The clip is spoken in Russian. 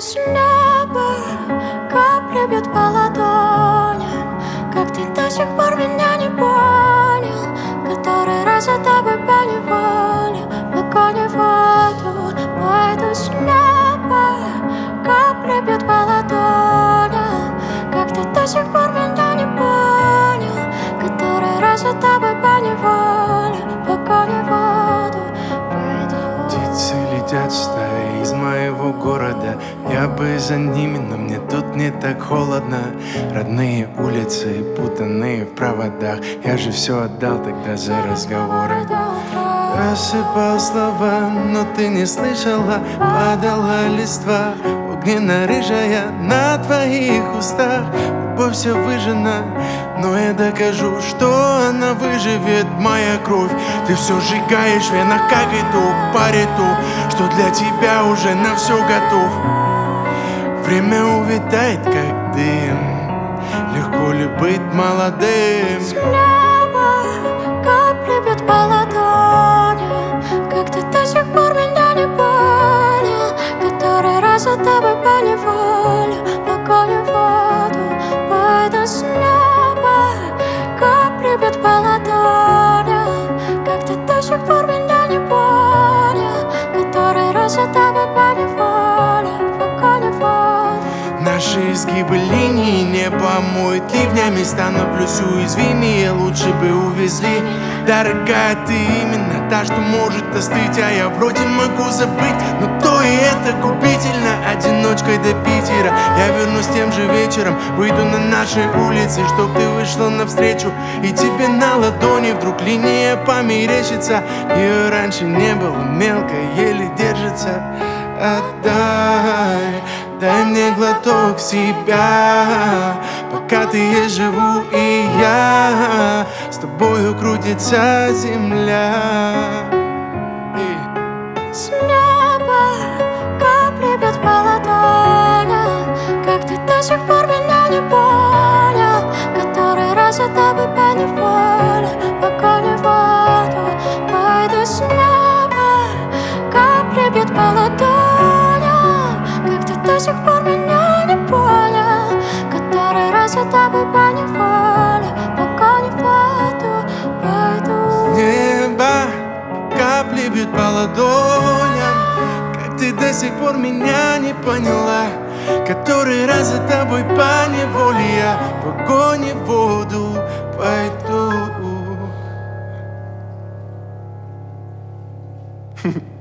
с неба, капли бьют по ладоням. Как ты до сих пор меня не понял? Который раз за тобой поневоле, в огонь и воду. Пойду с неба, капли бьют по ладоням. Как ты до сих пор меня не понял? Который раз за тобой поневоле, в огонь и воду. Птицы летят стаи из моего города. Я бы за ними, но мне тут не так холодно. Родные улицы, путанные в проводах. Я же все отдал тогда за разговоры. Рассыпал слова, но ты не слышала. Падала листва, огненно-рыжая на твоих устах. Любовь вся выжжена, но я докажу, что она выживет, моя кровь. Ты все сжигаешь в венах, как итог, париту, что для тебя уже на все готов. Время увядает, как дым. Легко ли быть молодым? С неба капли бьют по ладоням. Как ты до сих пор меня не понял? Который раз за тобой поневоле, в огонь и воду. Пойду с неба, капли бьют по ладоням. Как ты до сих пор меня не понял? Который раз за тобой поневоле, в огонь и воду. Наши изгибы линий не помоют ливнями. Становлюсь уязвимее, лучше бы увезли. Дорогая, ты именно та, что может остыть. А я вроде могу забыть, но то и это губительно. Одиночкой до Питера я вернусь тем же вечером. Выйду на наши улицы, чтоб ты вышла навстречу. И тебе на ладони вдруг линия померещится. Ее раньше не было, мелко, еле держится. Отдай, дай мне глоток себя. Пока ты есть, живу и я. С тобою крутится земля. С неба капли бьют по ладоням. Как ты до сих пор меня не понял? Который раз за тобой поневоле, в огонь и воду. Пойду с неба, капли бьют по ладоням. Как ты до сих пор меня не понял? Который раз за тобой поневоле, в огонь и воду. Пойду. Небо, капли бьют по ладоням. Как ты до сих пор меня не поняла? Который раз за тобой поневоле я в огонь и воду пойду.